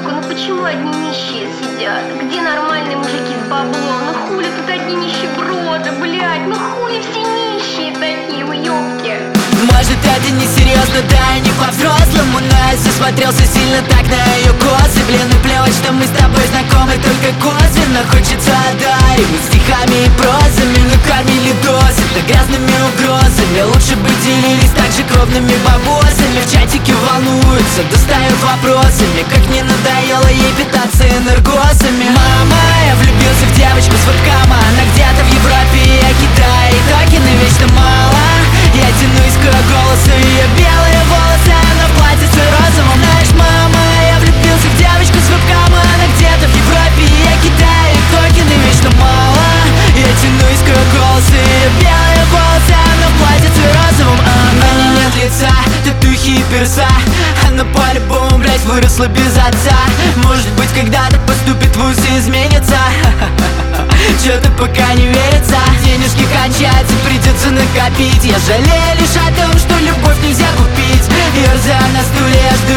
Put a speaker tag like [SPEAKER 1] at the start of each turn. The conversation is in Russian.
[SPEAKER 1] ёбка, ну почему одни нищие сидят? Где нормальные мужики с баблом? Ну хули тут одни нищеброды, блядь? Ну хули все нищие такие, вы ёбки?
[SPEAKER 2] Может это не серьезно, да и не по-взрослому, но я засмотрелся сильно так на ее косы. Блин, и плевать, что мы с тобой знакомы только косвенно. Хочется одаривать стихами и прозами, но кормили досыта грязными угрозами. Лучше бы делились так же кровными бабосами. В чатике волнуются, достают вопросами, как не надоело ей питаться энергосами. Мама, я влюбился в девочку с вебкама, она где-то в Европе, я Китае, и токены вечно мало. Я тянусь к голосу, ее белые волосы, она в платьице розовом. Знаешь, мама, я влюбился в девочку с вебкама, она где-то в Европе, я Китае, и токены вечно мало. Я тянусь к голосу, ее белые волосы, она в платьице розовом. На ней нет лица, татухи и перса, она по-любому, блять, выросла без отца. Может быть, когда-то поступит в вуз и изменится. Чё-то пока не верится, денежки кончаются, придется накопить. Я жалею лишь о том, что любовь нельзя купить. Ёрзая на стуле, я жду